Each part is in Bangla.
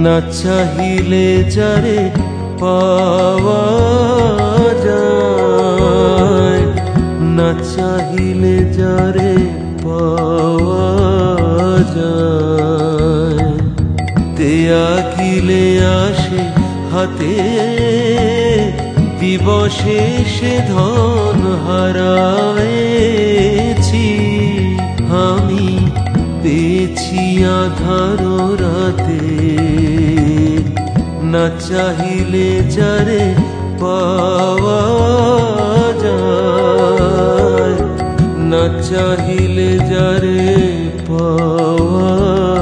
না চাহিলে যারে পাওয়া যায়, না চাহিলে যারে পাওয়া যায়। দেয়া গিলে আসে হাতে, দিবসে সে ধন হারায়েছি আমি, পেয়েছি আধার রাতে। না চাহিলে যারে পাওয়া যায়, না চাহিলে যারে পাওয়া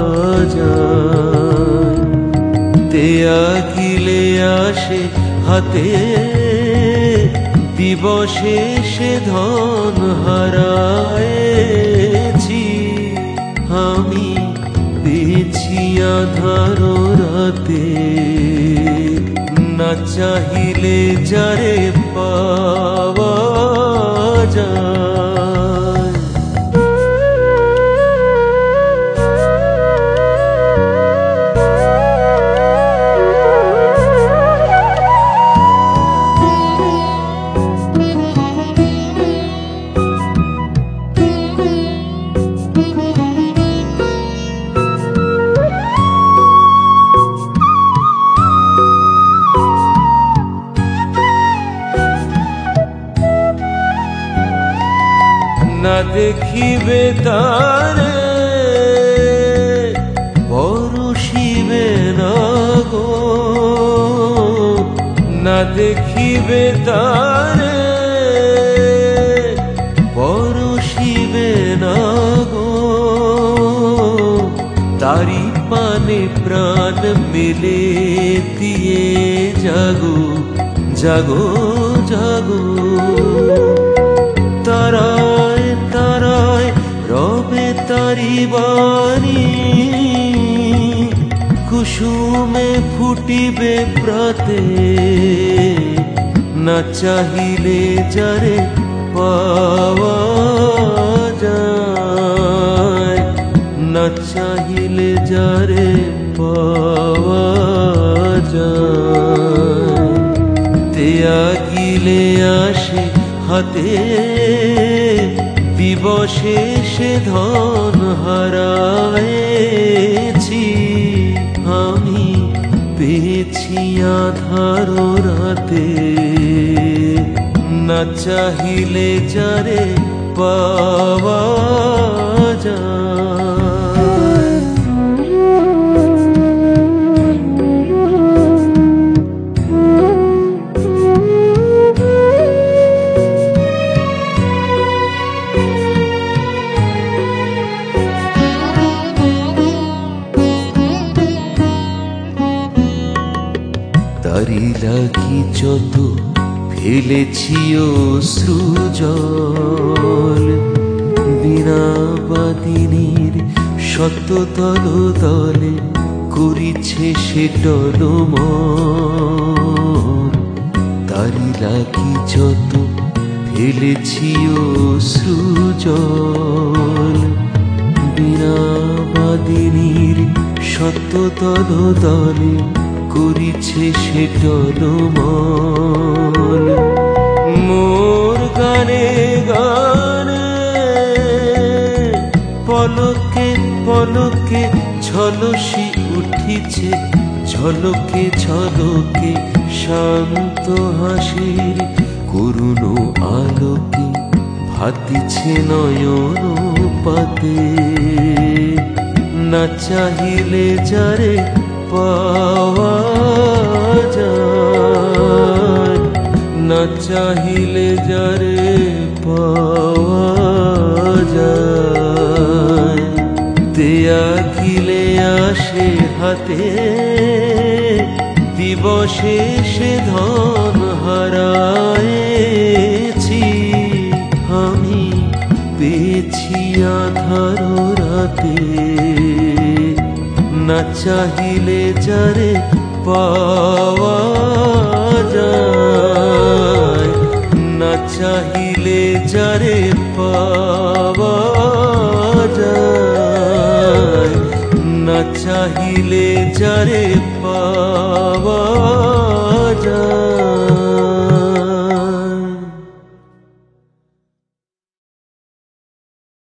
যায়। দেয়া গিলে আসে হাতে, দিবসে সে ধন হারায়েছি আমি, পেয়েছি আধার রাতে। না চাহিলে যারে পাওয়া যায়। না দেখিবে তারে পরশিবে না গো, না দেখিবে তারে পরশিবে না গো। তারি পানে প্রাণ মেলে দিয়ে জাগো জাগো জাগো। তারায় তারায় রবে তারি বাণী, কুসুমে ফুটিবে প্রাতে। না চাহিলে যারে পাওয়া যায়, না চাহিলে যারে পাওয়া যায়। দেয়া গিলে আসে হাতে, দিবসে সে ধন হারায়েছি আমি, পেয়েছি আধার রাতে। না চাহিলে যারে পাওয়া যায়। তারি লাগি যত ফেলেছি অশ্রুজল, বিনা বাদিনীর শত দল দলে করিছে সে টলমল। তারি লাগি যত ফেলেছি অশ্রুজল, বিনা বাদিনীর শত দল দলে করিছে সে টলমল। মোর গানে গানে পলকে পলকে ঝলসি উঠিছে, ঝলকে ঝলকে শান্ত হাসির করুণ আলোকে ভাতিছে নয়ন পাতে। না চাহিলে যারে পাওয়া যায়, না চাহিলে যারে পাওয়া যায়। দেয়া গিলে আসে হাতে, দিবসে সে ধন হারায়েছি আমি, পেয়েছি আধার রাতে। না চাহিলে যারে পাওয়া যায়, না চাহিলে যারে পাওয়া যায়, না চাহিলে চাহিলে যারে পাওয়া যায়।